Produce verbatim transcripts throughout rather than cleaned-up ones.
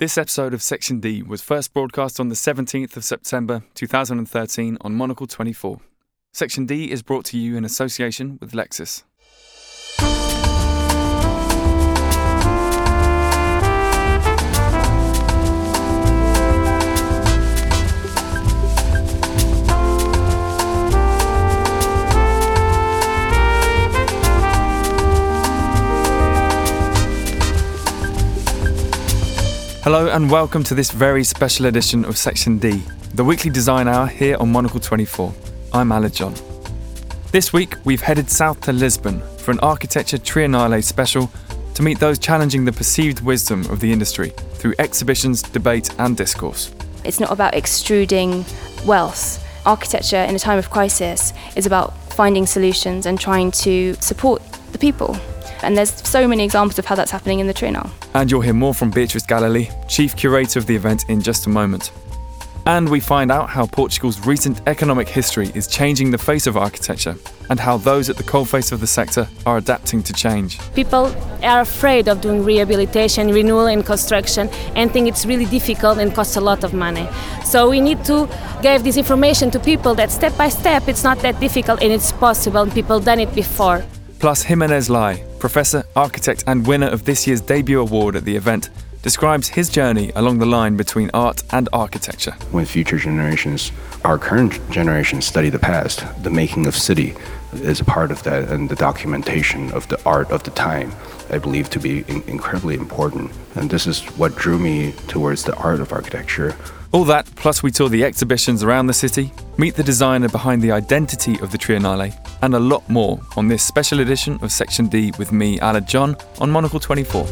This episode of Section D was first broadcast on the seventeenth of September two thousand thirteen on Monocle twenty-four. Section D is brought to you in association with Lexis. Hello and welcome to this very special edition of Section D, the weekly design hour here on Monocle twenty-four. I'm Aled John. This week we've headed south to Lisbon for an Architecture Triennale special to meet those challenging the perceived wisdom of the industry through exhibitions, debate and discourse. It's not about extruding wealth. Architecture in a time of crisis is about finding solutions and trying to support the people. And there's so many examples of how that's happening in the Triennale. And you'll hear more from Beatrice Galilei, Chief Curator of the event, in just a moment. And we find out how Portugal's recent economic history is changing the face of architecture and how those at the coalface of the sector are adapting to change. People are afraid of doing rehabilitation, renewal and construction and think it's really difficult and costs a lot of money. So we need to give this information to people that step by step it's not that difficult and it's possible and people done it before. Plus, Jimenez Lai, professor, architect and winner of this year's debut award at the event, describes his journey along the line between art and architecture. When future generations, our current generation, study the past, the making of city is a part of that, and the documentation of the art of the time, I believe to be in- incredibly important. And this is what drew me towards the art of architecture. All that, plus we tour the exhibitions around the city, meet the designer behind the identity of the Triennale, and a lot more on this special edition of Section D with me, Aled John, on Monocle twenty-four.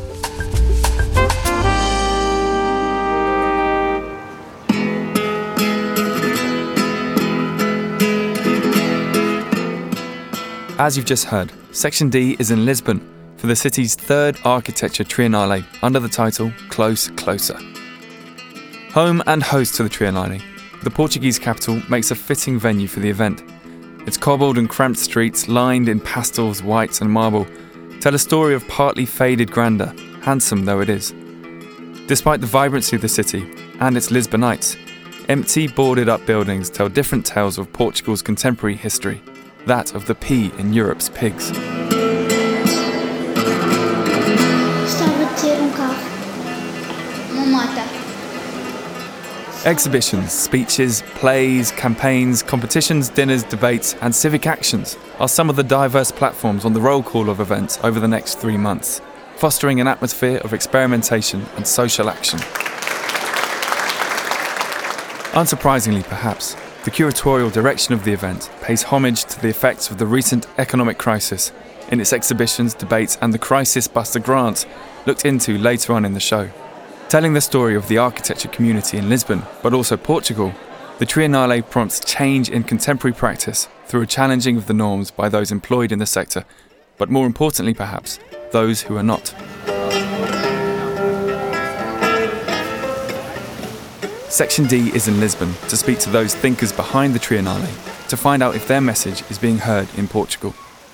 As you've just heard, Section D is in Lisbon for the city's third Architecture Triennale under the title Close, Closer. Home and host to the Triennale, the Portuguese capital makes a fitting venue for the event. Its cobbled and cramped streets, lined in pastels, whites and marble, tell a story of partly faded grandeur, handsome though it is. Despite the vibrancy of the city and its Lisbonites, empty, boarded-up buildings tell different tales of Portugal's contemporary history, that of the pea in Europe's pigs. Exhibitions, speeches, plays, campaigns, competitions, dinners, debates and civic actions are some of the diverse platforms on the roll call of events over the next three months, fostering an atmosphere of experimentation and social action. Unsurprisingly, perhaps, the curatorial direction of the event pays homage to the effects of the recent economic crisis in its exhibitions, debates and the Crisis Buster grant looked into later on in the show. Telling the story of the architecture community in Lisbon, but also Portugal, the Triennale prompts change in contemporary practice through a challenging of the norms by those employed in the sector, but more importantly perhaps, those who are not. Section D is in Lisbon to speak to those thinkers behind the Triennale to find out if their message is being heard in Portugal.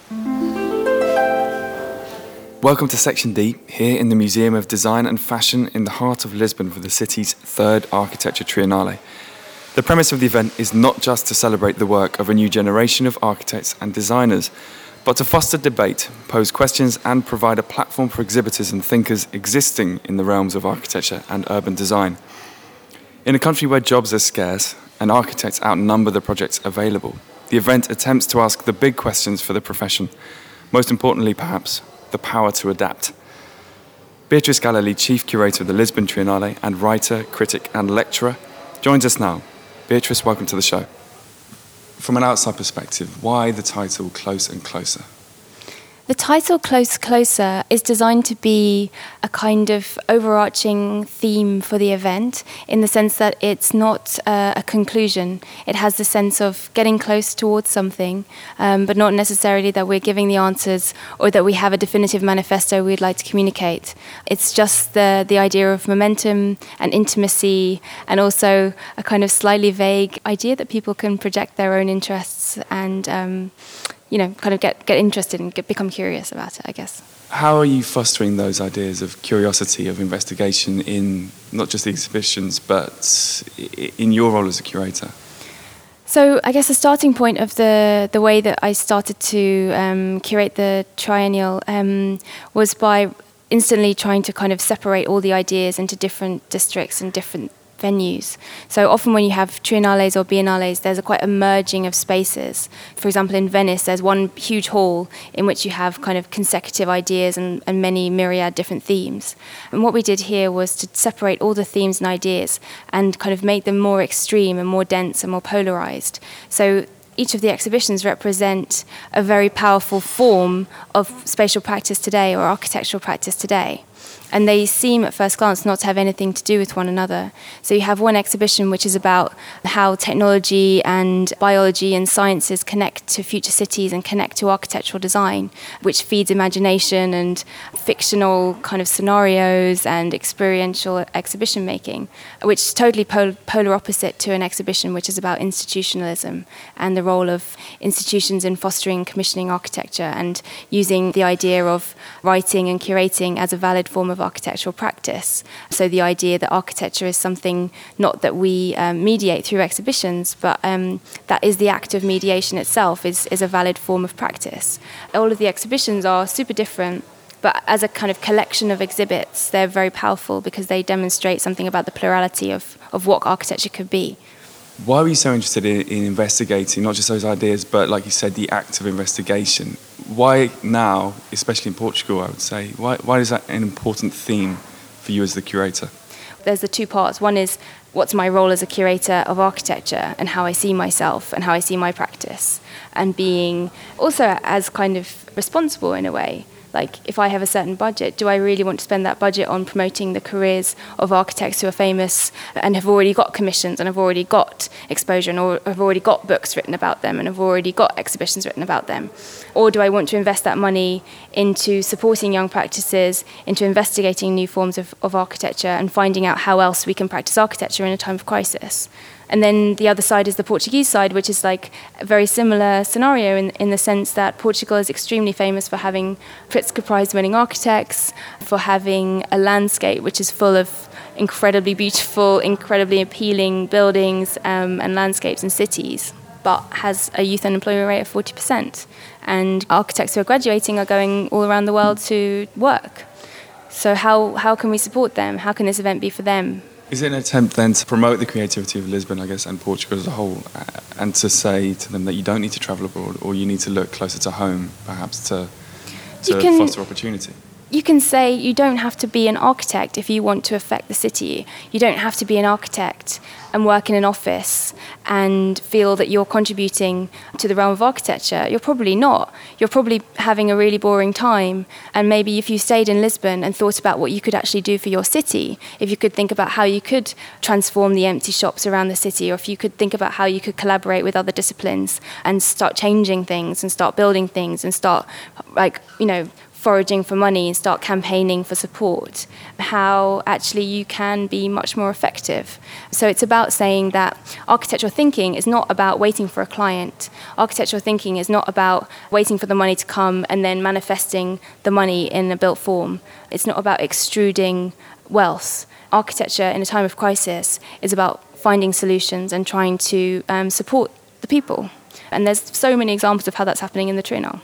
Welcome to Section D, here in the Museum of Design and Fashion in the heart of Lisbon for the city's third Architecture Triennale. The premise of the event is not just to celebrate the work of a new generation of architects and designers, but to foster debate, pose questions and provide a platform for exhibitors and thinkers existing in the realms of architecture and urban design. In a country where jobs are scarce and architects outnumber the projects available, the event attempts to ask the big questions for the profession, most importantly perhaps, the power to adapt. Beatrice Galilei, Chief Curator of the Lisbon Triennale and writer, critic and lecturer, joins us now. Beatrice, welcome to the show. From an outside perspective, why the title Close and Closer? The title Close Closer is designed to be a kind of overarching theme for the event in the sense that it's not uh, a conclusion. It has the sense of getting close towards something, um, but not necessarily that we're giving the answers or that we have a definitive manifesto we'd like to communicate. It's just the, the idea of momentum and intimacy and also a kind of slightly vague idea that people can project their own interests and um, you know, kind of get, get interested and get, become curious about it, I guess. How are you fostering those ideas of curiosity, of investigation in not just the exhibitions, but in your role as a curator? So I guess the starting point of the, the way that I started to um, curate the triennial um, was by instantly trying to kind of separate all the ideas into different districts and different venues. So often when you have triennales or biennales, there's a quite a merging of spaces. For example, in Venice, there's one huge hall in which you have kind of consecutive ideas and, and many myriad different themes. And what we did here was to separate all the themes and ideas and kind of make them more extreme and more dense and more polarized. So each of the exhibitions represent a very powerful form of spatial practice today or architectural practice today. And they seem at first glance not to have anything to do with one another. So you have one exhibition which is about how technology and biology and sciences connect to future cities and connect to architectural design, which feeds imagination and fictional kind of scenarios and experiential exhibition making, which is totally pol- polar opposite to an exhibition which is about institutionalism and the role of institutions in fostering and commissioning architecture and using the idea of writing and curating as a valid form of architectural practice. So the idea that architecture is something not that we um, mediate through exhibitions, but um, that is the act of mediation itself is, is a valid form of practice. All of the exhibitions are super different, but as a kind of collection of exhibits, they're very powerful because they demonstrate something about the plurality of, of what architecture could be. Why were you so interested in, in investigating, not just those ideas, but like you said, the act of investigation? Why now, especially in Portugal, I would say, why, why is that an important theme for you as the curator? There's the two parts. One is what's my role as a curator of architecture and how I see myself and how I see my practice, and being also as kind of responsible in a way. Like, if I have a certain budget, do I really want to spend that budget on promoting the careers of architects who are famous and have already got commissions and have already got exposure and or have already got books written about them and have already got exhibitions written about them? Or do I want to invest that money into supporting young practices, into investigating new forms of, of architecture and finding out how else we can practice architecture in a time of crisis? And then the other side is the Portuguese side, which is like a very similar scenario in, in the sense that Portugal is extremely famous for having Pritzker Prize-winning architects, for having a landscape which is full of incredibly beautiful, incredibly appealing buildings um, and landscapes and cities, but has a youth unemployment rate of forty percent. And architects who are graduating are going all around the world to work. So how, how can we support them? How can this event be for them? Is it an attempt then to promote the creativity of Lisbon, I guess, and Portugal as a whole, and to say to them that you don't need to travel abroad or you need to look closer to home, perhaps, to, to can, foster opportunity? You can say you don't have to be an architect if you want to affect the city. You don't have to be an architect and work in an office and feel that you're contributing to the realm of architecture. You're probably not. You're probably having a really boring time. And maybe if you stayed in Lisbon and thought about what you could actually do for your city, if you could think about how you could transform the empty shops around the city, or if you could think about how you could collaborate with other disciplines and start changing things and start building things and start, like, you know, foraging for money and start campaigning for support, how actually you can be much more effective. So it's about saying that architectural thinking is not about waiting for a client. Architectural thinking is not about waiting for the money to come and then manifesting the money in a built form. It's not about extruding wealth. Architecture in a time of crisis is about finding solutions and trying to um, support the people. And there's so many examples of how that's happening in the Triennale.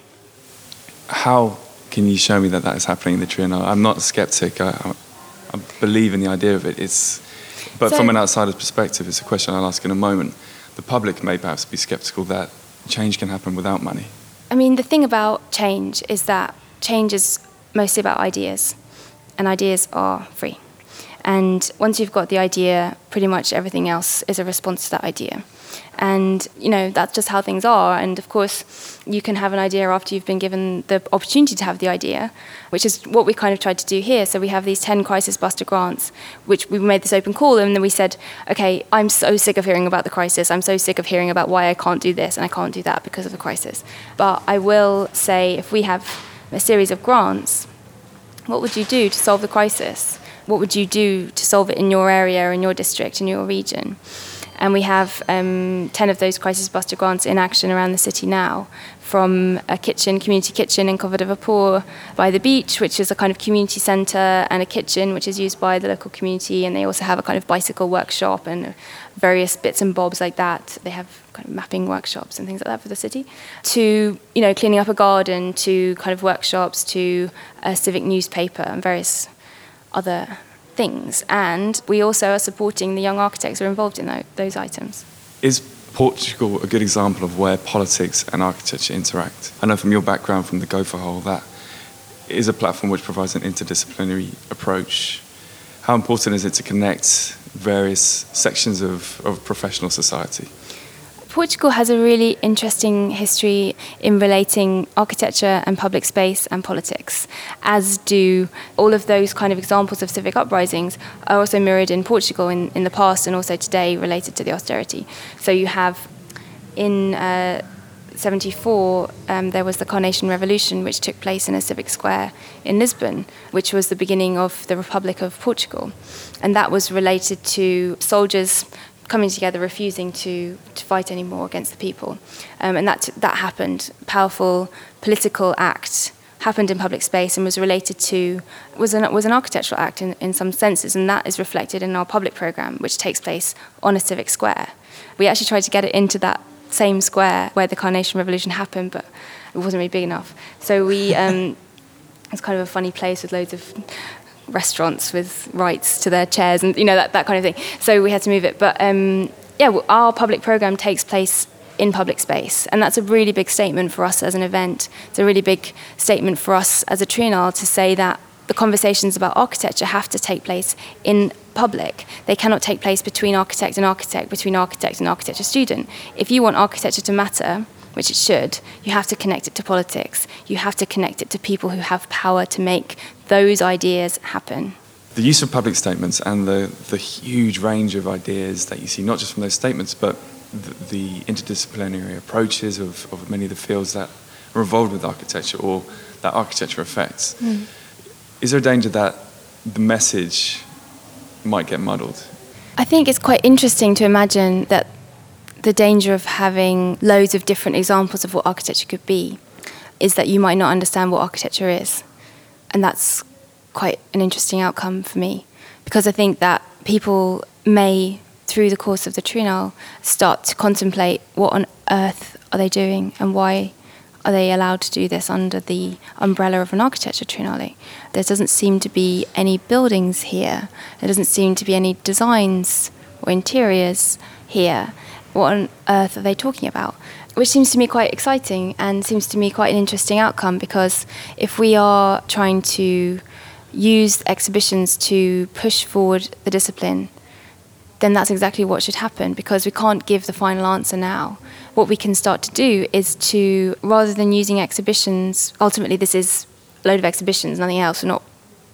How can you show me that that is happening in the Triennale? I'm not a skeptic. I, I believe in the idea of it. It's, but so, from an outsider's perspective, it's a question I'll ask in a moment. The public may perhaps be skeptical that change can happen without money. I mean, the thing about change is that change is mostly about ideas, and ideas are free. And once you've got the idea, pretty much everything else is a response to that idea. And, you know, that's just how things are. And, of course, you can have an idea after you've been given the opportunity to have the idea, which is what we kind of tried to do here. So we have these ten Crisis Buster grants, which we made this open call, and then we said, OK, I'm so sick of hearing about the crisis. I'm so sick of hearing about why I can't do this and I can't do that because of the crisis. But I will say, if we have a series of grants, what would you do to solve the crisis? What would you do to solve it in your area, in your district, in your region? And we have um, ten of those Crisis Buster grants in action around the city now from a kitchen, community kitchen in Covered Vapor by the beach, which is a kind of community centre, and a kitchen which is used by the local community, and they also have a kind of bicycle workshop and various bits and bobs like that. They have kind of mapping workshops and things like that for the city. To, you know, cleaning up a garden, to kind of workshops, to a civic newspaper and various other things. And we also are supporting the young architects who are involved in those, those items. Is Portugal a good example of where politics and architecture interact? I know from your background from the Gopher Hole that is a platform which provides an interdisciplinary approach. How important is it to connect various sections of, of professional society? Portugal has a really interesting history in relating architecture and public space and politics, as do all of those kind of examples of civic uprisings are also mirrored in Portugal in, in the past and also today related to the austerity. So you have in uh, seventy-four, um, there was the Carnation Revolution, which took place in a civic square in Lisbon, which was the beginning of the Republic of Portugal. And that was related to soldiers coming together, refusing to, to fight anymore against the people. Um, and that that happened. Powerful political act happened in public space and was related to, was an, was an architectural act in, in some senses, and that is reflected in our public programme, which takes place on a civic square. We actually tried to get it into that same square where the Carnation Revolution happened, but it wasn't really big enough. So we, um, it's kind of a funny place with loads of restaurants with rights to their chairs and, you know, that, that kind of thing. So we had to move it. But um, yeah, well, our public programme takes place in public space, and that's a really big statement for us as an event. It's a really big statement for us as a Triennale to say that the conversations about architecture have to take place in public. They cannot take place between architect and architect, between architect and architecture student. If you want architecture to matter, which it should, you have to connect it to politics. You have to connect it to people who have power to make those ideas happen. The use of public statements and the, the huge range of ideas that you see, not just from those statements, but the, the interdisciplinary approaches of, of many of the fields that are involved with architecture or that architecture affects. Mm. Is there a danger that the message might get muddled? I think it's quite interesting to imagine that the danger of having loads of different examples of what architecture could be is that you might not understand what architecture is. And that's quite an interesting outcome for me, because I think that people may, through the course of the Triennale, start to contemplate what on earth are they doing and why are they allowed to do this under the umbrella of an architecture Triennale. There doesn't seem to be any buildings here. There doesn't seem to be any designs or interiors here. What on earth are they talking about? Which seems to me quite exciting and seems to me quite an interesting outcome, because if we are trying to use exhibitions to push forward the discipline, then that's exactly what should happen, because we can't give the final answer now. What we can start to do is to, rather than using exhibitions, ultimately this is a load of exhibitions, nothing else. We're not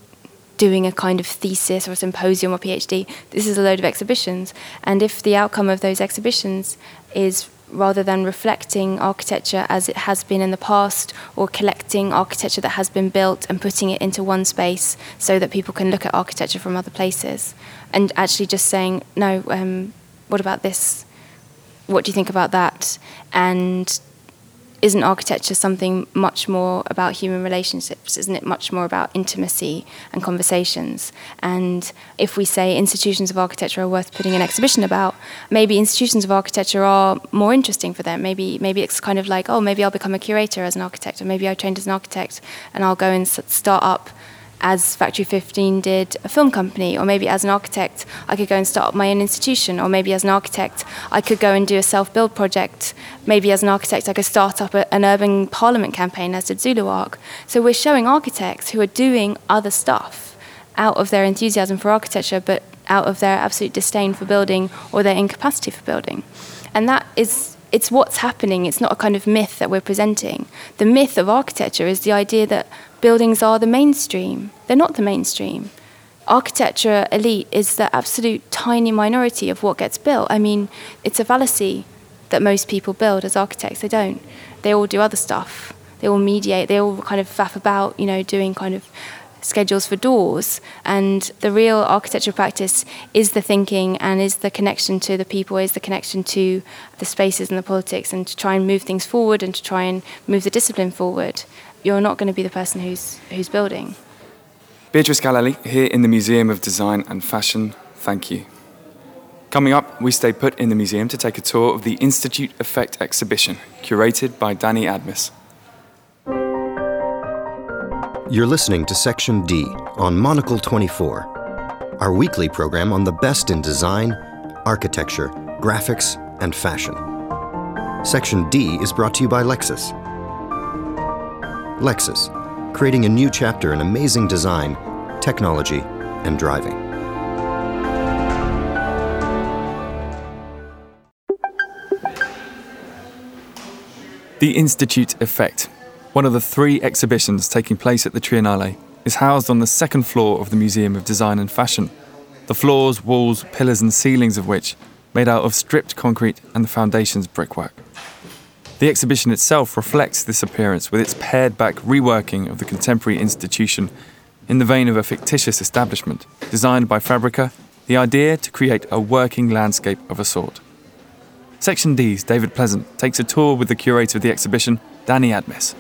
doing a kind of thesis or a symposium or PhD. This is a load of exhibitions. And if the outcome of those exhibitions is, rather than reflecting architecture as it has been in the past, or collecting architecture that has been built and putting it into one space so that people can look at architecture from other places, and actually just saying, no, um, what about this? What do you think about that? And isn't architecture something much more about human relationships? Isn't it much more about intimacy and conversations? And if we say institutions of architecture are worth putting an exhibition about, maybe institutions of architecture are more interesting for them. Maybe maybe it's kind of like, oh, maybe I'll become a curator as an architect, or maybe I trained as an architect and I'll go and start up, as Factory fifteen did, a film company. Or maybe as an architect I could go and start up my own institution. Or maybe as an architect I could go and do a self-build project. Maybe as an architect I could start up a, an urban parliament campaign, as did Zulu Arc. So we're showing architects who are doing other stuff out of their enthusiasm for architecture, but out of their absolute disdain for building or their incapacity for building. And that is, it's what's happening. It's not a kind of myth that we're presenting. The myth of architecture is the idea that buildings are the mainstream. They're not the mainstream. Architecture elite is the absolute tiny minority of what gets built. I mean, it's a fallacy that most people build as architects. They don't. They all do other stuff. They all mediate. They all kind of faff about, you know, doing kind of schedules for doors. And the real architectural practice is the thinking and is the connection to the people, is the connection to the spaces and the politics, and to try and move things forward and to try and move the discipline forward. You're not going to be the person who's who's building. Beatrice Galelli, here in the Museum of Design and Fashion, thank you. Coming up, we stay put in the museum to take a tour of the Institute Effect exhibition, curated by Danny Admis. You're listening to Section D on Monocle twenty-four, our weekly program on the best in design, architecture, graphics, and fashion. Section D is brought to you by Lexus. Lexus, creating a new chapter in amazing design, technology, and driving. The Institute Effect, one of the three exhibitions taking place at the Triennale, is housed on the second floor of the Museum of Design and Fashion, the floors, walls, pillars and ceilings of which made out of stripped concrete and the foundation's brickwork. The exhibition itself reflects this appearance with its pared-back reworking of the contemporary institution in the vein of a fictitious establishment, designed by Fabrica, the idea to create a working landscape of a sort. Section D's David Pleasant takes a tour with the curator of the exhibition, Danny Admis.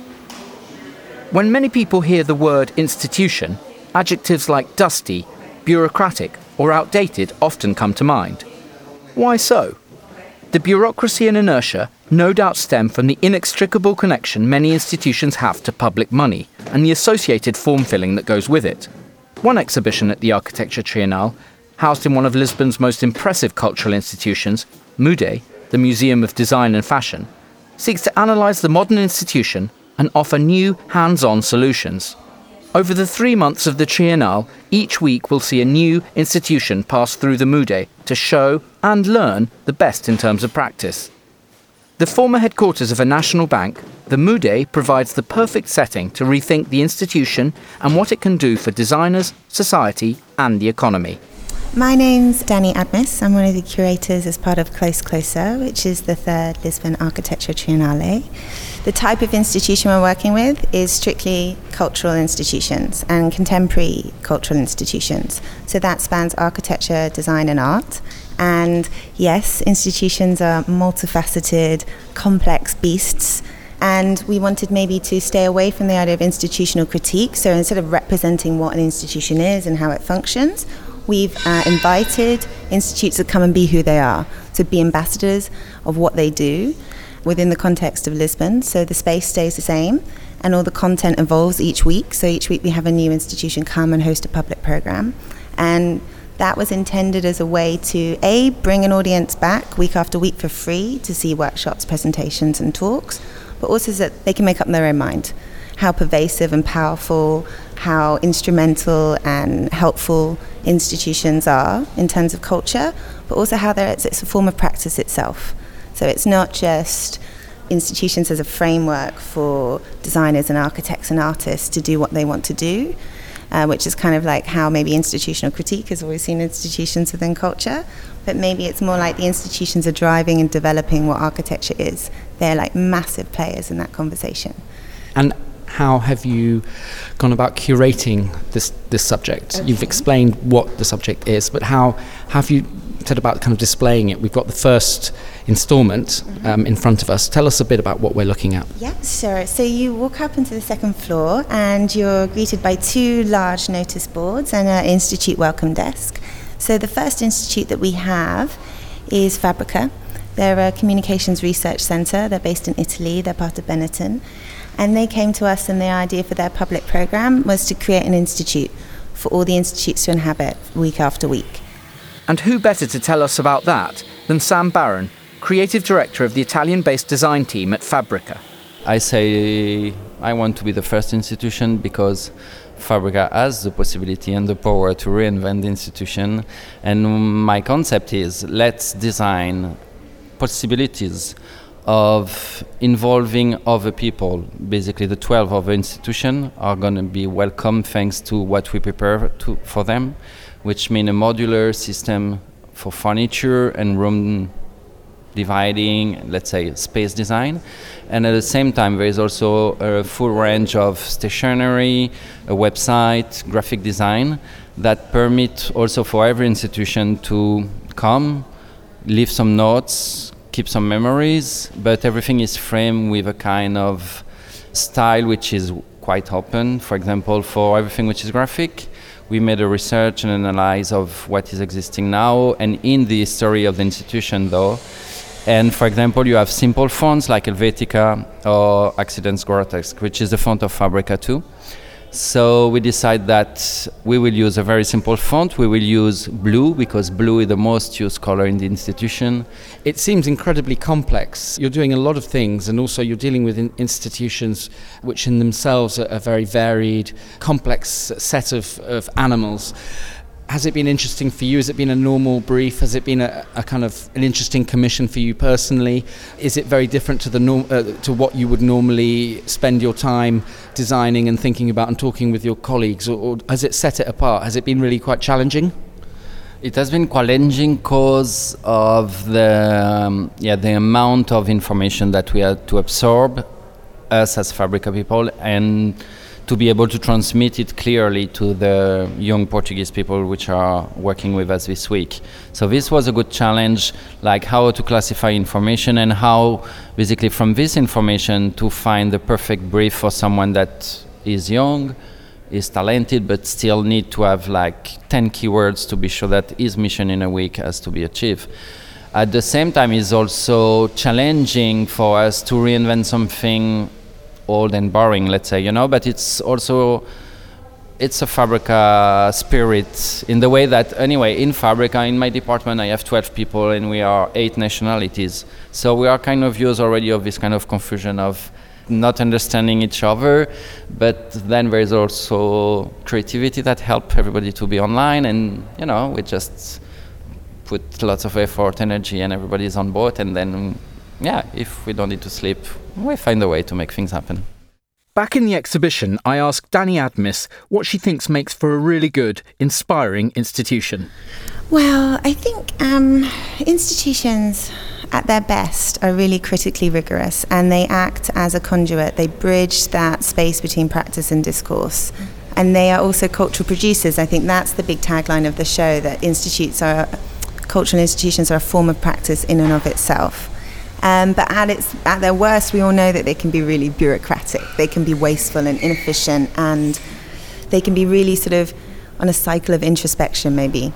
When many people hear the word institution, adjectives like dusty, bureaucratic, or outdated often come to mind. Why so? The bureaucracy and inertia no doubt stem from the inextricable connection many institutions have to public money and the associated form-filling that goes with it. One exhibition at the Architecture Triennale, housed in one of Lisbon's most impressive cultural institutions, MUDE, the Museum of Design and Fashion, seeks to analyse the modern institution and offer new, hands-on solutions. Over the three months of the Triennale, each week will see a new institution pass through the MUDE to show and learn the best in terms of practice. The former headquarters of a national bank, the MUDE provides the perfect setting to rethink the institution and what it can do for designers, society, and the economy. My name's Danny Admis. I'm one of the curators as part of Close Closer, which is the third Lisbon Architecture Triennale. The type of institution we're working with is strictly cultural institutions and contemporary cultural institutions. So that spans architecture, design and art. And yes, institutions are multifaceted, complex beasts. And we wanted maybe to stay away from the idea of institutional critique. So instead of representing what an institution is and how it functions, we've uh, invited institutes to come and be who they are, to be ambassadors of what they do within the context of Lisbon. So the space stays the same and all the content evolves each week. So each week we have a new institution come and host a public program. And that was intended as a way to, A, bring an audience back week after week for free to see workshops, presentations and talks, but also so that they can make up their own mind how pervasive and powerful, how instrumental and helpful institutions are in terms of culture, but also how it's, it's a form of practice itself. So it's not just institutions as a framework for designers and architects and artists to do what they want to do, uh, which is kind of like how maybe institutional critique has always seen institutions within culture, but maybe it's more like the institutions are driving and developing what architecture is. They're like massive players in that conversation. And how have you gone about curating this this subject? Okay. You've explained what the subject is, but how have you said about kind of displaying it? We've got the first installment mm-hmm. um, in front of us. Tell us a bit about what we're looking at. Yeah, sure. So you walk up into the second floor and you're greeted by two large notice boards and an institute welcome desk. So the first institute that we have is Fabrica. They're a communications research centre. They're based in Italy. They're part of Benetton. And they came to us, and the idea for their public program was to create an institute for all the institutes to inhabit week after week. And who better to tell us about that than Sam Barron, creative director of the Italian-based design team at Fabrica. I say I want to be the first institution because Fabrica has the possibility and the power to reinvent the institution. And my concept is let's design possibilities of involving other people. Basically, the twelve other institutions are going to be welcome thanks to what we prepare to, for them, which means a modular system for furniture and room dividing, let's say, space design. And at the same time, there is also a full range of stationery, a website, graphic design that permit also for every institution to come, leave some notes, keep some memories, but everything is framed with a kind of style which is quite open. For example, for everything which is graphic, we made a research and analysis of what is existing now and in the history of the institution though. And for example, you have simple fonts like Helvetica or Accidents Grotesque, which is the font of Fabrica too. So we decide that we will use a very simple font. We will use blue because blue is the most used color in the institution. It seems incredibly complex. You're doing a lot of things, and also you're dealing with in- institutions which in themselves are a very varied, complex set of, of animals. Has it been interesting for you? Has it been a normal brief? Has it been a, a kind of an interesting commission for you personally? Is it very different to the norm, uh, to what you would normally spend your time designing and thinking about and talking with your colleagues, or, or has it set it apart? Has it been really quite challenging? It has been challenging because of the um, yeah the amount of information that we had to absorb, us as Fabrica people, and to be able to transmit it clearly to the young Portuguese people which are working with us this week. So this was a good challenge, like how to classify information and how basically from this information to find the perfect brief for someone that is young, is talented, but still need to have like ten keywords to be sure that his mission in a week has to be achieved. At the same time, it's also challenging for us to reinvent something old and boring, let's say, you know, but it's also, it's a Fabrica spirit in the way that, anyway, in Fabrica, in my department, I have twelve people and we are eight nationalities. So we are kind of used already of this kind of confusion of not understanding each other, but then there is also creativity that help everybody to be online, and, you know, we just put lots of effort, energy, and everybody's on board, and then, yeah, if we don't need to sleep, we find a way to make things happen. Back in the exhibition, I asked Dani Admis what she thinks makes for a really good, inspiring institution. Well, I think um, institutions at their best are really critically rigorous, and they act as a conduit. They bridge that space between practice and discourse. And they are also cultural producers. I think that's the big tagline of the show, that institutes are, cultural institutions are a form of practice in and of itself. Um, but at its at their worst, we all know that they can be really bureaucratic. They can be wasteful and inefficient, and they can be really sort of on a cycle of introspection, maybe.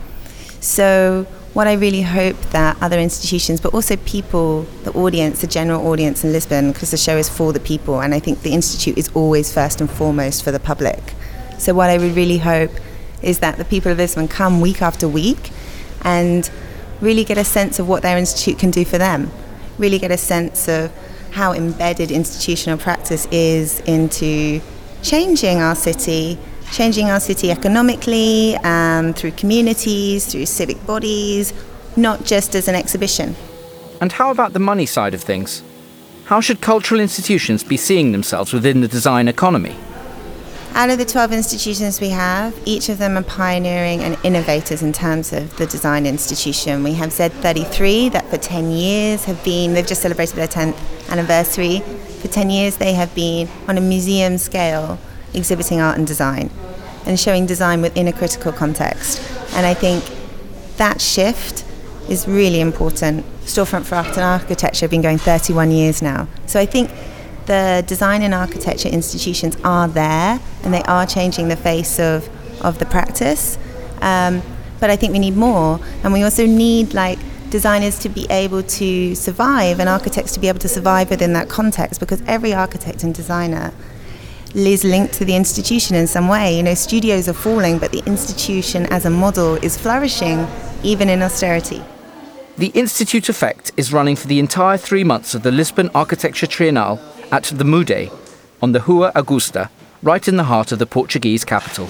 So what I really hope that other institutions, but also people, the audience, the general audience in Lisbon, because the show is for the people, and I think the Institute is always first and foremost for the public. So what I would really hope is that the people of Lisbon come week after week and really get a sense of what their institute can do for them. Really get a sense of how embedded institutional practice is into changing our city, changing our city economically, um, through communities, through civic bodies, not just as an exhibition. And how about the money side of things? How should cultural institutions be seeing themselves within the design economy? Out of the twelve institutions we have, each of them are pioneering and innovators in terms of the design institution. We have Z thirty-three that for ten years have been, they've just celebrated their tenth anniversary. For ten years they have been on a museum scale exhibiting art and design and showing design within a critical context. And I think that shift is really important. Storefront for Art and Architecture have been going thirty-one years now. So I think the design and architecture institutions are there, and they are changing the face of, of the practice. Um, but I think we need more, and we also need like designers to be able to survive and architects to be able to survive within that context, because every architect and designer is linked to the institution in some way. You know, studios are falling, but the institution as a model is flourishing, even in austerity. The Institute Effect is running for the entire three months of the Lisbon Architecture Triennale at the Mude on the Rua Augusta, right in the heart of the Portuguese capital.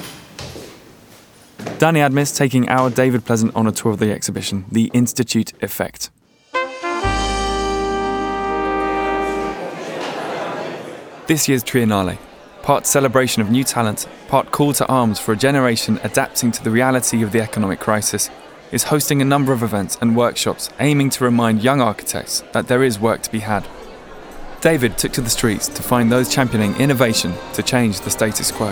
Dani Admis taking our David Pleasant on a tour of the exhibition, The Institute Effect. This year's Triennale, part celebration of new talent, part call to arms for a generation adapting to the reality of the economic crisis, is hosting a number of events and workshops aiming to remind young architects that there is work to be had. David took to the streets to find those championing innovation to change the status quo.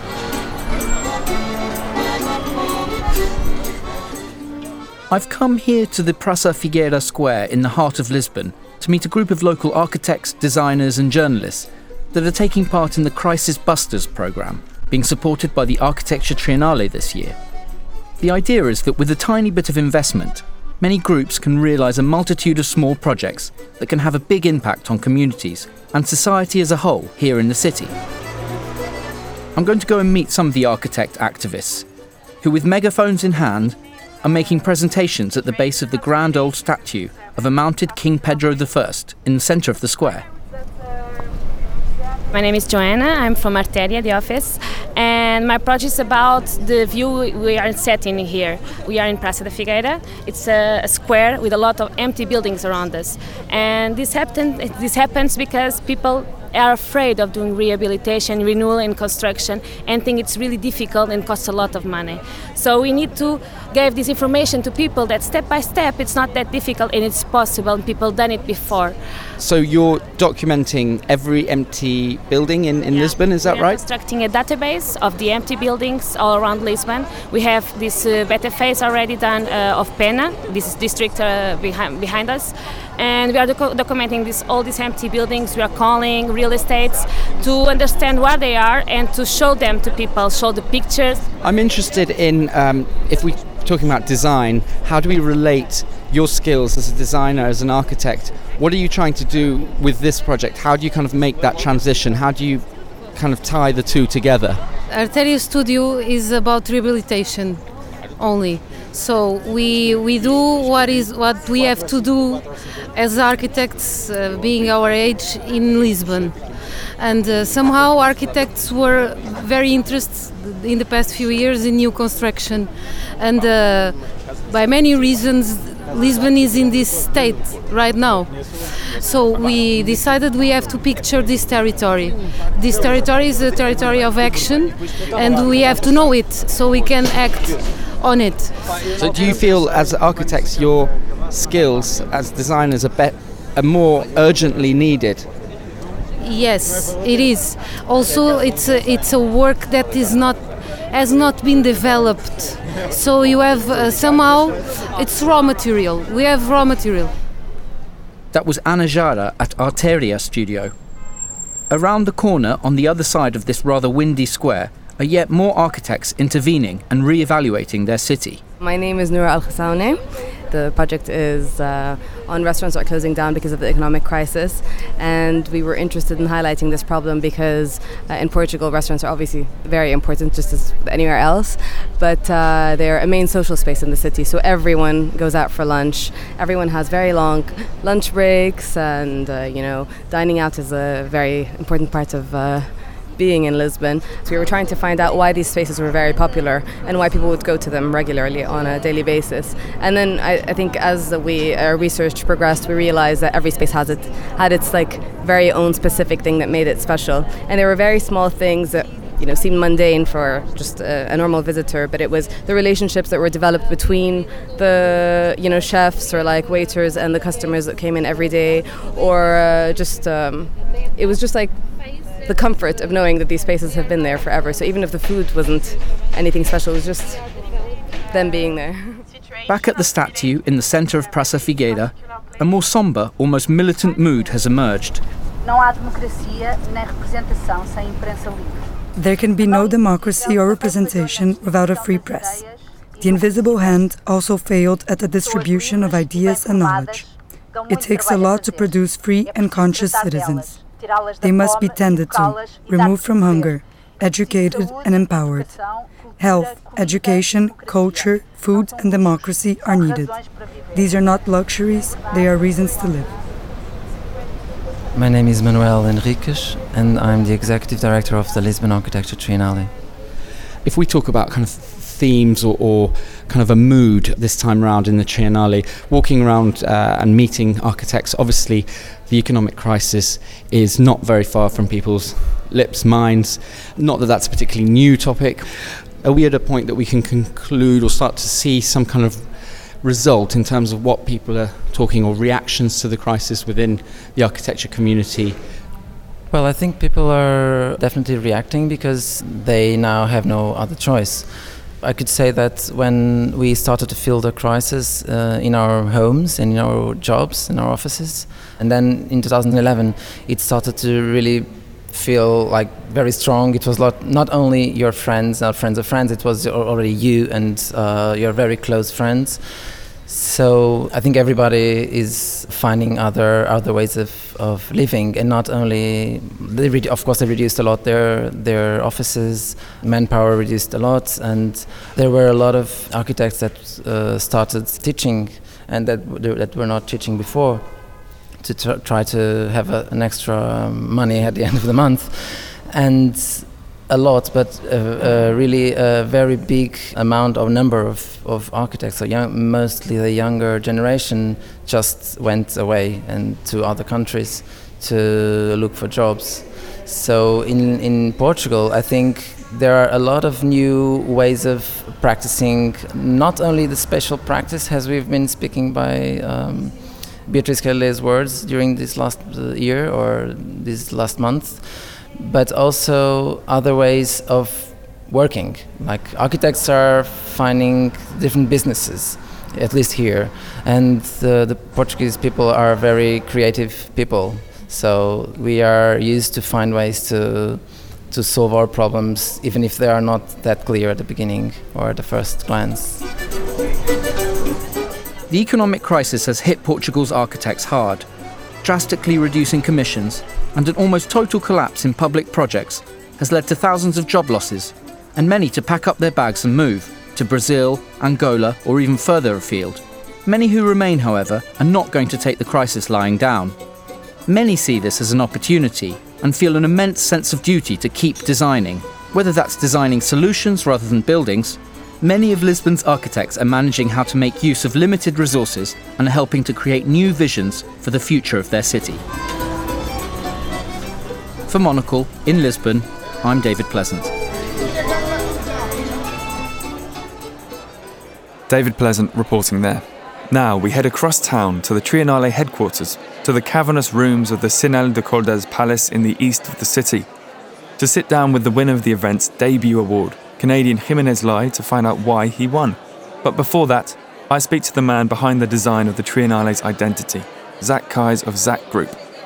I've come here to the Praça Figueira Square in the heart of Lisbon to meet a group of local architects, designers and journalists that are taking part in the Crisis Busters programme, being supported by the Architecture Triennale this year. The idea is that with a tiny bit of investment, many groups can realise a multitude of small projects that can have a big impact on communities and society as a whole here in the city. I'm going to go and meet some of the architect activists, who with megaphones in hand are making presentations at the base of the grand old statue of a mounted King Pedro the First in the centre of the square. My name is Joanna, I'm from Arteria, the office, and my project is about the view we are setting here. We are in Praça da Figueira. It's a, a square with a lot of empty buildings around us. And this, happen, this happens because people are afraid of doing rehabilitation, renewal and construction, and think it's really difficult and costs a lot of money. So we need to give this information to people that step by step it's not that difficult and it's possible and people done it before. So you're documenting every empty building in, in yeah. Lisbon, is that we are right? Constructing a database of the empty buildings all around Lisbon. We have this uh, beta phase already done uh, of Pena, this district uh, behind, behind us. And we are docu- documenting this, all these empty buildings. We are calling real estates to understand where they are and to show them to people, show the pictures. I'm interested in, um, if we're talking about design, how do we relate your skills as a designer, as an architect? What are you trying to do with this project? How do you kind of make that transition? How do you kind of tie the two together? Arteria Studio is about rehabilitation only. So we we do what is what we have to do as architects, uh, being our age in Lisbon, and uh, somehow architects were very interested in the past few years in new construction, and uh, by many reasons Lisbon is in this state right now. So we decided we have to picture this territory. This territory is a territory of action, and we have to know it so we can act on it. So do you feel as architects your skills as designers are, be- are more urgently needed? Yes, it is. Also it's a, it's a work that is not has not been developed. So you have uh, somehow it's raw material. We have raw material. That was Ana Jara at Arteria Studio. Around the corner on the other side of this rather windy square are yet more architects intervening and re-evaluating their city. My name is Noura Al-Khassaouni. The project is uh, on restaurants that are closing down because of the economic crisis, and we were interested in highlighting this problem because uh, in Portugal restaurants are obviously very important just as anywhere else, but uh, they're a main social space in the city, so everyone goes out for lunch, everyone has very long lunch breaks, and uh, you know, dining out is a very important part of uh, being in Lisbon. So we were trying to find out why these spaces were very popular and why people would go to them regularly on a daily basis. And then I, I think as we our research progressed, we realized that every space has it had its like very own specific thing that made it special. And there were very small things that, you know, seemed mundane for just a, a normal visitor, but it was the relationships that were developed between the, you know, chefs or like waiters and the customers that came in every day, or uh, just um, it was just like the comfort of knowing that these spaces have been there forever. So even if the food wasn't anything special, it was just them being there. Back at the statue in the centre of Praça Figueira, a more sombre, almost militant mood has emerged. There can be no democracy or representation without a free press. The invisible hand also failed at the distribution of ideas and knowledge. It takes a lot to produce free and conscious citizens. They must be tended to, removed from hunger, educated and empowered. Health, education, culture, food and democracy are needed. These are not luxuries, they are reasons to live. My name is Manuel Henriques and I'm the Executive Director of the Lisbon Architecture Triennale. If we talk about kind of themes or, or kind of a mood this time around in the Triennale, walking around uh, and meeting architects, obviously the economic crisis is not very far from people's lips, minds. Not that that's a particularly new topic. Are we at a point that we can conclude or start to see some kind of result in terms of what people are talking or reactions to the crisis within the architecture community? Well, I think people are definitely reacting because they now have no other choice. I could say that when we started to feel the crisis uh, in our homes, in our jobs, in our offices, and then in two thousand eleven it started to really feel like very strong. It was not, not only your friends, our friends of friends, it was already you and uh, your very close friends. So I think everybody is finding other other ways of, of living, and not only they re- of course they reduced a lot their their offices, manpower reduced a lot, and there were a lot of architects that uh, started teaching and that that were not teaching before, to tr- try to have a, an extra money at the end of the month, and a lot, but uh, uh, really a very big amount or number of, of architects, so young, mostly the younger generation, just went away and to other countries to look for jobs. So in, in Portugal, I think there are a lot of new ways of practicing, not only the spatial practice, as we've been speaking by um, Beatriz Kelly's words during this last year or this last month, but also other ways of working. Like architects are finding different businesses, at least here, and the, the Portuguese people are very creative people, so we are used to find ways to to solve our problems, even if they are not that clear at the beginning or at the first glance. The economic crisis has hit Portugal's architects hard, drastically reducing commissions, and an almost total collapse in public projects has led to thousands of job losses, and many to pack up their bags and move to Brazil, Angola, or even further afield. Many who remain, however, are not going to take the crisis lying down. Many see this as an opportunity and feel an immense sense of duty to keep designing, whether that's designing solutions rather than buildings. Many of Lisbon's architects are managing how to make use of limited resources and are helping to create new visions for the future of their city. For Monocle, in Lisbon, I'm David Pleasant. David Pleasant reporting there. Now we head across town to the Triennale headquarters, to the cavernous rooms of the Sinel de Cordes Palace in the east of the city, to sit down with the winner of the event's debut award, Canadian Jimenez Lai, to find out why he won. But before that, I speak to the man behind the design of the Triennale's identity, Zach Keyes of Zach Group.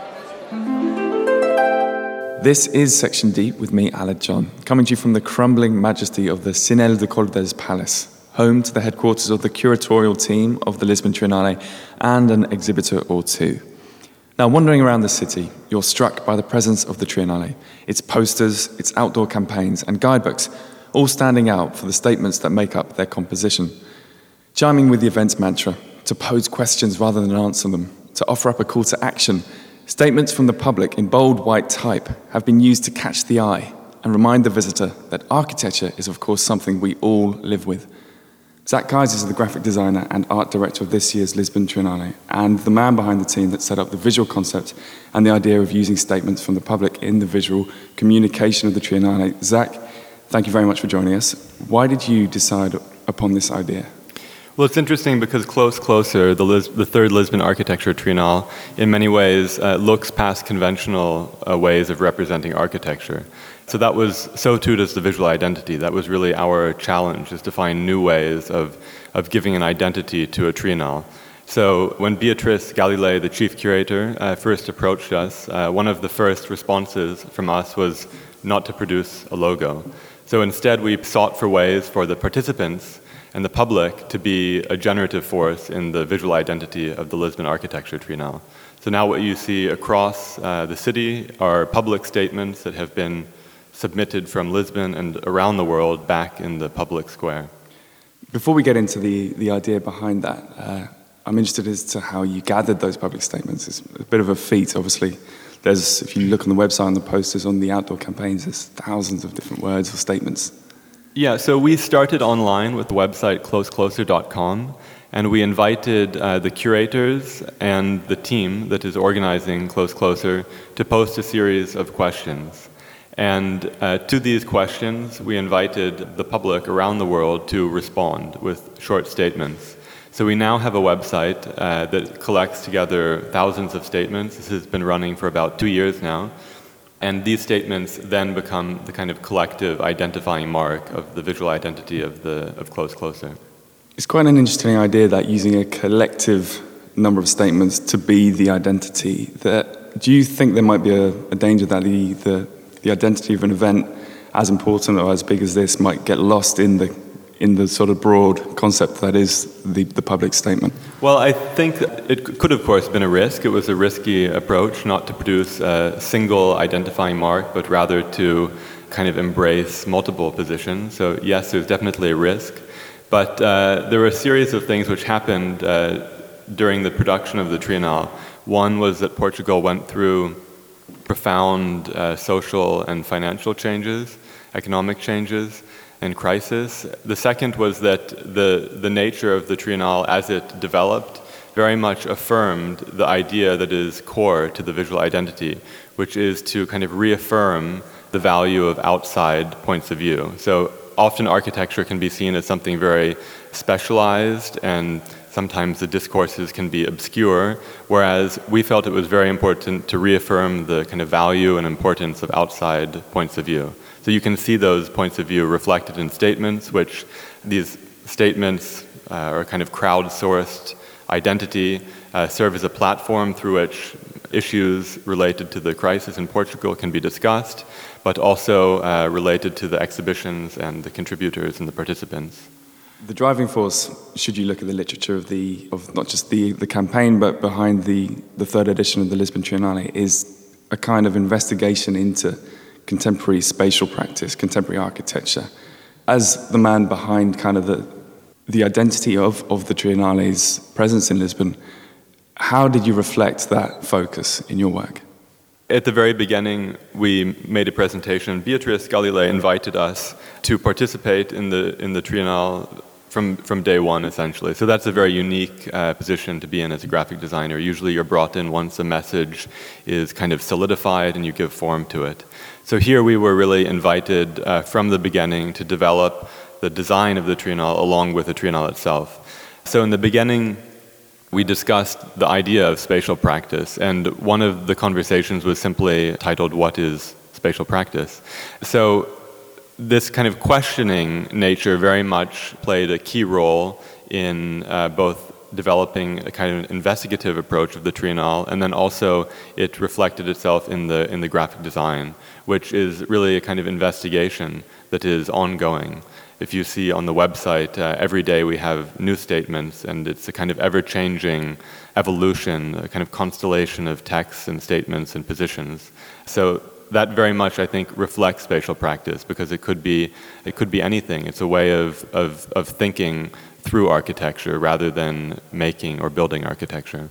This is Section D with me, Aled John, coming to you from the crumbling majesty of the Sinel de Cordes Palace, home to the headquarters of the curatorial team of the Lisbon Triennale and an exhibitor or two. Now, wandering around the city, you're struck by the presence of the Triennale, its posters, its outdoor campaigns and guidebooks, all standing out for the statements that make up their composition. Chiming with the event's mantra, to pose questions rather than answer them, to offer up a call to action, statements from the public in bold white type have been used to catch the eye and remind the visitor that architecture is, of course, something we all live with. Zach Keyes is the graphic designer and art director of this year's Lisbon Triennale, and the man behind the team that set up the visual concept and the idea of using statements from the public in the visual communication of the Triennale. Zach, thank you very much for joining us. Why did you decide upon this idea? Well, it's interesting because Close Closer, the, Lis- the third Lisbon Architecture Triennale, in many ways uh, looks past conventional uh, ways of representing architecture. So that was, so too does the visual identity. That was really our challenge, is to find new ways of, of giving an identity to a Triennale. So when Beatriz Galilei, the chief curator, uh, first approached us, uh, one of the first responses from us was not to produce a logo. So instead we sought for ways for the participants and the public to be a generative force in the visual identity of the Lisbon Architecture Triennale. So now what you see across uh, the city are public statements that have been submitted from Lisbon and around the world back in the public square. Before we get into the, the idea behind that, uh, I'm interested as to how you gathered those public statements. It's a bit of a feat, obviously. There's, if you look on the website, on the posters, on the outdoor campaigns, there's thousands of different words or statements. Yeah, so we started online with the website close closer dot com, and we invited uh, the curators and the team that is organizing Close Closer to post a series of questions. And uh, to these questions, we invited the public around the world to respond with short statements. So we now have a website uh, that collects together thousands of statements. This has been running for about two years now. And these statements then become the kind of collective identifying mark of the visual identity of, the, of Close Closer. It's quite an interesting idea that using a collective number of statements to be the identity. That, do you think there might be a, a danger that the, the, the identity of an event as important or as big as this might get lost in the in the sort of broad concept that is the, the public statement? Well, I think it could, of course, have been a risk. It was a risky approach not to produce a single identifying mark, but rather to kind of embrace multiple positions. So yes, there's definitely a risk. But uh, there were a series of things which happened uh, during the production of the Triennale. One was that Portugal went through profound uh, social and financial changes, economic changes, and crisis. The second was that the, the nature of the Triennale as it developed very much affirmed the idea that is core to the visual identity, which is to kind of reaffirm the value of outside points of view. So often architecture can be seen as something very specialized, and sometimes the discourses can be obscure, whereas we felt it was very important to reaffirm the kind of value and importance of outside points of view. So you can see those points of view reflected in statements, which these statements uh, are kind of crowdsourced identity, uh, serve as a platform through which issues related to the crisis in Portugal can be discussed, but also uh, related to the exhibitions and the contributors and the participants. The driving force, should you look at the literature of the of not just the, the campaign, but behind the, the third edition of the Lisbon Triennale, is a kind of investigation into contemporary spatial practice, contemporary architecture. As the man behind kind of the the identity of, of the Triennale's presence in Lisbon, how did you reflect that focus in your work? At the very beginning, we made a presentation. Beatrice Galilei invited us to participate in the in the Triennale from, from day one, essentially. So that's a very unique uh, position to be in as a graphic designer. Usually you're brought in once a message is kind of solidified and you give form to it. So here we were really invited uh, from the beginning to develop the design of the Triennale along with the Triennale itself. So in the beginning, we discussed the idea of spatial practice, and one of the conversations was simply titled, "What is spatial practice?" So this kind of questioning nature very much played a key role in uh, both developing a kind of investigative approach of the Triennale, and then also it reflected itself in the in the graphic design, which is really a kind of investigation that is ongoing. If you see on the website, uh, every day we have new statements, and it's a kind of ever-changing evolution, a kind of constellation of texts and statements and positions. So that very much, I think, reflects spatial practice, because it could be it could be anything. It's a way of of, of thinking through architecture rather than making or building architecture.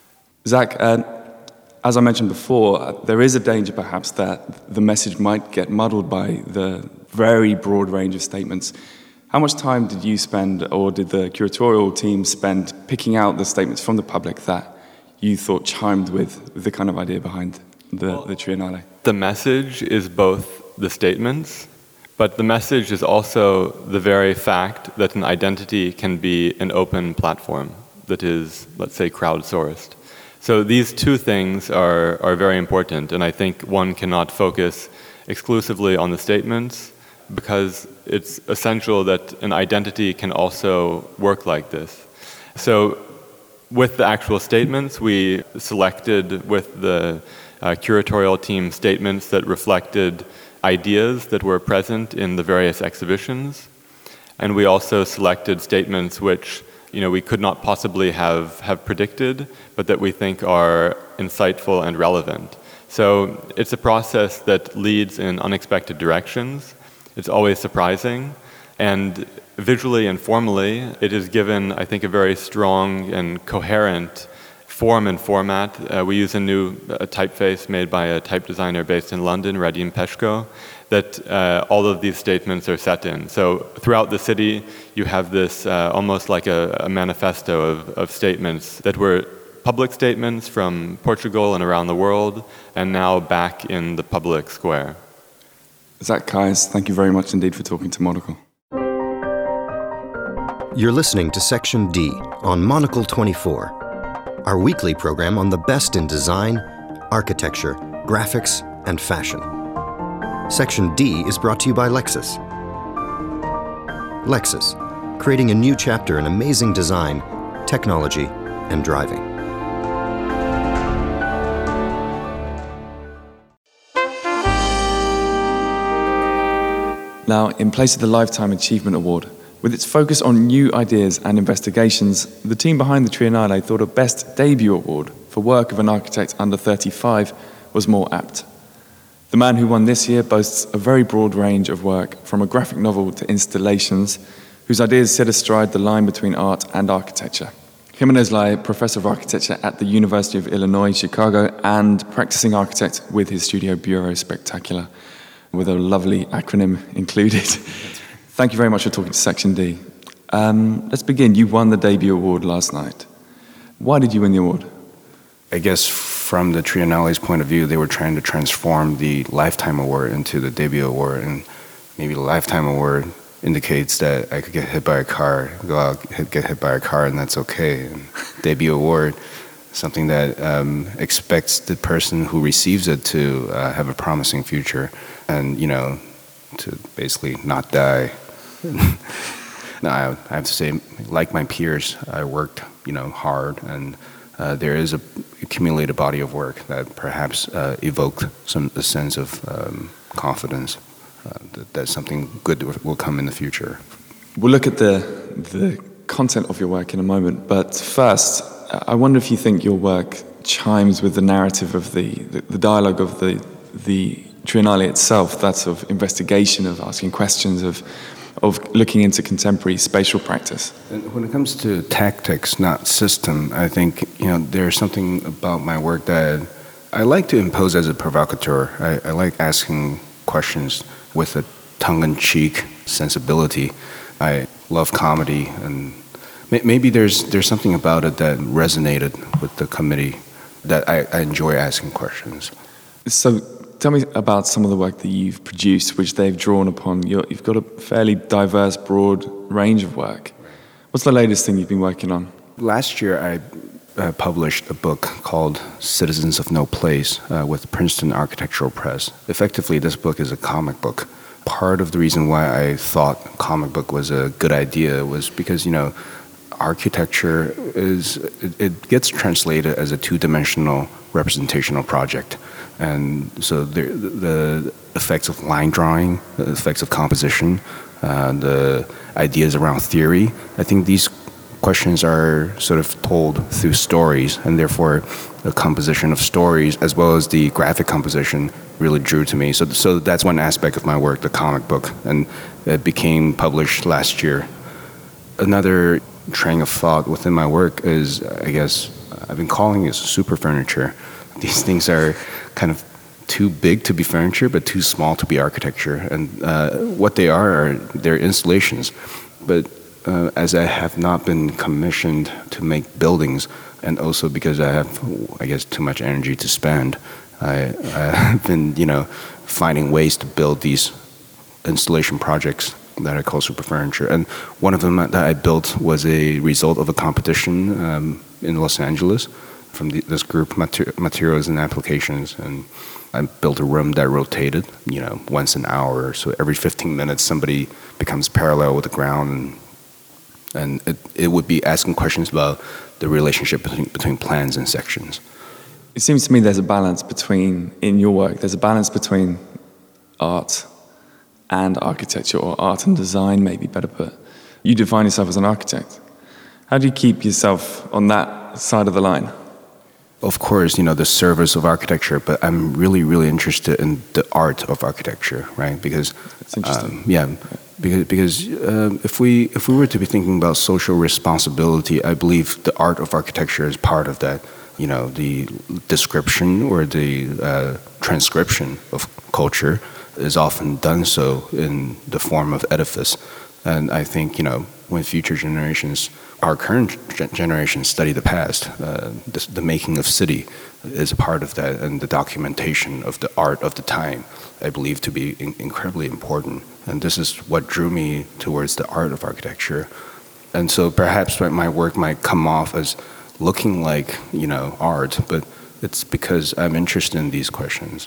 Zach, uh, as I mentioned before, uh, there is a danger perhaps that the message might get muddled by the very broad range of statements. How much time did you spend, or did the curatorial team spend, picking out the statements from the public that you thought chimed with the kind of idea behind the, well, the Triennale? The message is both the statements, but the message is also the very fact that an identity can be an open platform that is, let's say, crowdsourced. So these two things are, are very important, and I think one cannot focus exclusively on the statements, because it's essential that an identity can also work like this. So with the actual statements, we selected with the uh, curatorial team statements that reflected ideas that were present in the various exhibitions, and we also selected statements which, you know, we could not possibly have, have predicted, but that we think are insightful and relevant. So it's a process that leads in unexpected directions. It's always surprising, and visually and formally, it is given, I think, a very strong and coherent form and format. Uh, we use a new uh, typeface made by a type designer based in London, Radim Peshko, that uh, all of these statements are set in. So throughout the city, you have this uh, almost like a, a manifesto of, of statements that were public statements from Portugal and around the world, and now back in the public square. Zach Keyes, thank you very much indeed for talking to Monocle. Thank you. You're listening to Section D on Monocle twenty-four, our weekly program on the best in design, architecture, graphics, and fashion. Section D is brought to you by Lexus. Lexus, creating a new chapter in amazing design, technology, and driving. Now, in place of the Lifetime Achievement Award, with its focus on new ideas and investigations, the team behind the Triennale thought a Best Debut Award for work of an architect under thirty-five was more apt. The man who won this year boasts a very broad range of work, from a graphic novel to installations, whose ideas sit astride the line between art and architecture. Jimenez Lai, professor of architecture at the University of Illinois, Chicago, and practicing architect with his studio Bureau Spectacular, with a lovely acronym included. Thank you very much for talking to Section D. Um, let's begin. You won the debut award last night. Why did you win the award? I guess from the Triennale's point of view, they were trying to transform the Lifetime Award into the debut award, and maybe the Lifetime Award indicates that I could get hit by a car, go out, hit, get hit by a car, and that's okay. And debut award, something that um, expects the person who receives it to uh, have a promising future, and you know, to basically not die. No, I, I have to say, like my peers, I worked, you know, hard, and uh, there is a accumulated body of work that perhaps uh, evoked some a sense of um, confidence uh, that, that something good will come in the future. We'll look at the the content of your work in a moment, but first, I wonder if you think your work chimes with the narrative of the the, the dialogue of the the Triennale itself, that of investigation, of asking questions, of of looking into contemporary spatial practice. And when it comes to tactics, not system, I think, you know, there's something about my work that I like to impose as a provocateur. I, I like asking questions with a tongue-in-cheek sensibility. I love comedy, and may, maybe there's there's something about it that resonated with the committee, that I, I enjoy asking questions. So tell me about some of the work that you've produced, which they've drawn upon. You're, you've got a fairly diverse, broad range of work. What's the latest thing you've been working on? Last year, I uh, published a book called Citizens of No Place uh, with Princeton Architectural Press. Effectively, this book is a comic book. Part of the reason why I thought comic book was a good idea was because, you know, architecture is, it, it gets translated as a two-dimensional representational project. And so the, the effects of line drawing, the effects of composition, uh, the ideas around theory, I think these questions are sort of told through stories, and therefore the composition of stories as well as the graphic composition really drew to me. So, so that's one aspect of my work, the comic book, and it became published last year. Another train of thought within my work is, I guess, I've been calling it super furniture. These things are kind of too big to be furniture, but too small to be architecture. And uh, what they are, are they're installations. But uh, as I have not been commissioned to make buildings, and also because I have, I guess, too much energy to spend, I, I've been, you know, finding ways to build these installation projects that I call super furniture. And one of them that I built was a result of a competition um, in Los Angeles from the, this group, Mater- Materials and Applications, and I built a room that rotated, you know, once an hour. So every fifteen minutes, somebody becomes parallel with the ground, and, and it, it would be asking questions about the relationship between, between plans and sections. It seems to me there's a balance between, in your work, there's a balance between art and architecture, or art and design, maybe better put. You define yourself as an architect. How do you keep yourself on that side of the line? Of course, you know, the service of architecture, but I'm really, really interested in the art of architecture, right? Because, it's interesting. Um, yeah, because because uh, if we if we were to be thinking about social responsibility, I believe the art of architecture is part of that. You know, the description or the uh, transcription of culture is often done so in the form of edifice, and I think, you know, when future generations, our current generation, study the past, uh, the, the making of city is a part of that, and the documentation of the art of the time, I believe to be in, incredibly important. And this is what drew me towards the art of architecture. And so perhaps my work might come off as looking like, you know, art, but it's because I'm interested in these questions.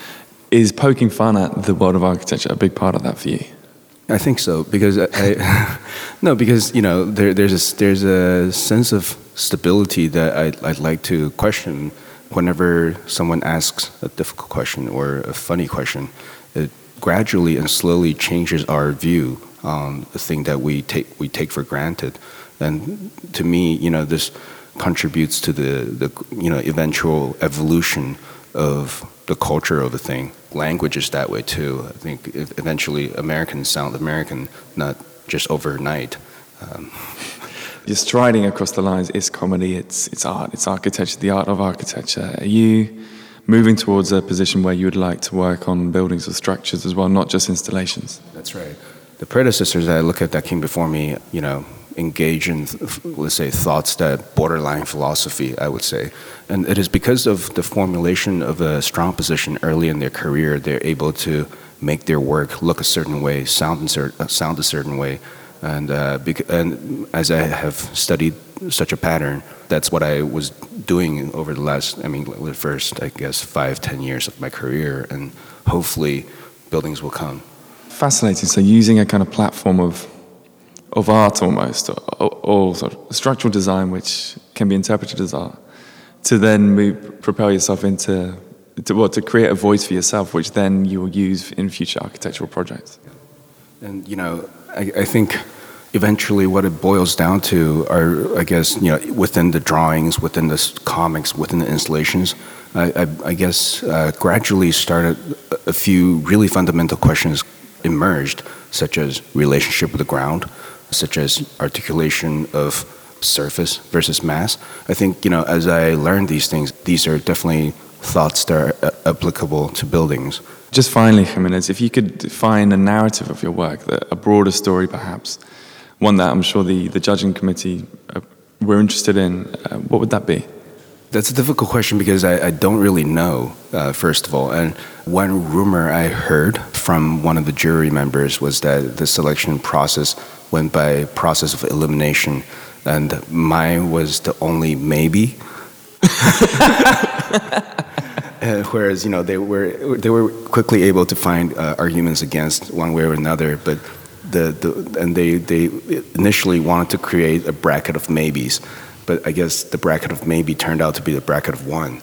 Is poking fun at the world of architecture a big part of that for you? I think so, because I, I no, because you know there, there's a there's a sense of stability that I I'd like to question whenever someone asks a difficult question or a funny question. It gradually and slowly changes our view on the thing that we take we take for granted, and to me, you know, this contributes to the the you know eventual evolution of the culture of the thing. Language is that way too. I think eventually Americans sound American, not just overnight. Um. You're striding across the lines. It's comedy, it's it's art, it's architecture, the art of architecture. Are you moving towards a position where you would like to work on buildings or structures as well, not just installations? That's right. The predecessors that I look at that came before me, you know, engage in, let's say, thoughts that borderline philosophy, I would say. And it is because of the formulation of a strong position early in their career, they're able to make their work look a certain way, sound, a sound a certain way. And, uh, bec- and as I have studied such a pattern, that's what I was doing over the last, I mean, the first, I guess, five, ten years of my career. And hopefully buildings will come. Fascinating. So using a kind of platform of of art almost, or, or sort of structural design, which can be interpreted as art, to then move, propel yourself into, to, well, to create a voice for yourself, which then you will use in future architectural projects. And, you know, I, I think eventually what it boils down to are, I guess, you know, within the drawings, within the comics, within the installations, I, I, I guess uh, gradually started a few really fundamental questions emerged, such as relationship with the ground, such as articulation of surface versus mass. I think, you know, as I learned these things, these are definitely thoughts that are uh, applicable to buildings. Just finally, Jimenez, if you could define a narrative of your work, a broader story perhaps, one that I'm sure the, the judging committee uh, were interested in, uh, what would that be? That's a difficult question because I, I don't really know, uh, first of all. And one rumor I heard from one of the jury members was that the selection process went by process of elimination, and mine was the only maybe. uh, whereas, you know, they were they were quickly able to find uh, arguments against one way or another, but the, the and they, they initially wanted to create a bracket of maybes. But I guess the bracket of maybe turned out to be the bracket of one.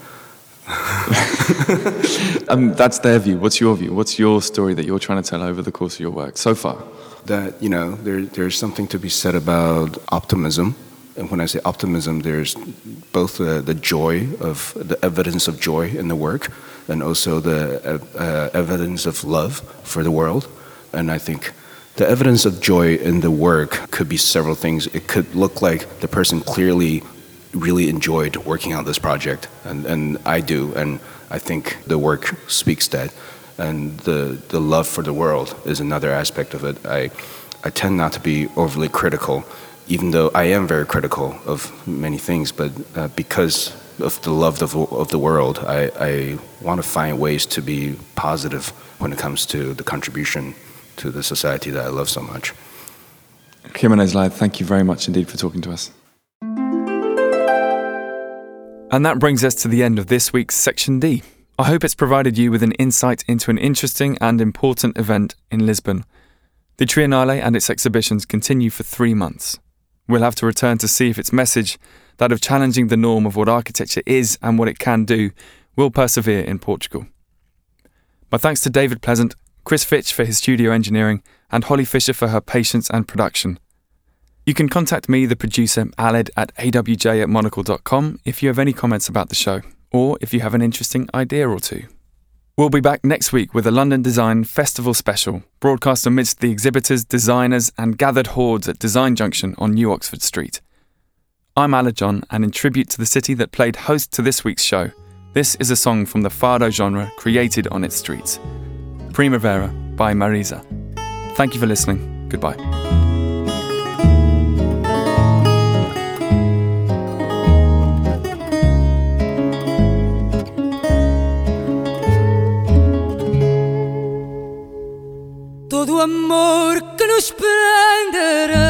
um, that's their view. What's your view? What's your story that you're trying to tell over the course of your work so far? That, you know, there, there's something to be said about optimism. And when I say optimism, there's both uh, the joy of, the evidence of joy in the work, and also the uh, evidence of love for the world. And I think the evidence of joy in the work could be several things. It could look like the person clearly really enjoyed working on this project, and, and I do, and I think the work speaks that. And the, the love for the world is another aspect of it. I, I tend not to be overly critical, even though I am very critical of many things, but uh, because of the love of, of the world, I, I want to find ways to be positive when it comes to the contribution to the society that I love so much. Jimenez Lai, thank you very much indeed for talking to us. And that brings us to the end of this week's Section D. I hope it's provided you with an insight into an interesting and important event in Lisbon. The Triennale and its exhibitions continue for three months. We'll have to return to see if its message, that of challenging the norm of what architecture is and what it can do, will persevere in Portugal. My thanks to David Pleasant, Chris Fitch for his studio engineering, and Holly Fisher for her patience and production. You can contact me, the producer, Aled, at a w j at monocle dot com if you have any comments about the show, or if you have an interesting idea or two. We'll be back next week with a London Design Festival special, broadcast amidst the exhibitors, designers, and gathered hordes at Design Junction on New Oxford Street. I'm Aled John, and in tribute to the city that played host to this week's show, this is a song from the fado genre created on its streets. Primavera by Marisa. Thank you for listening. Goodbye. Todo amor que nos prenderá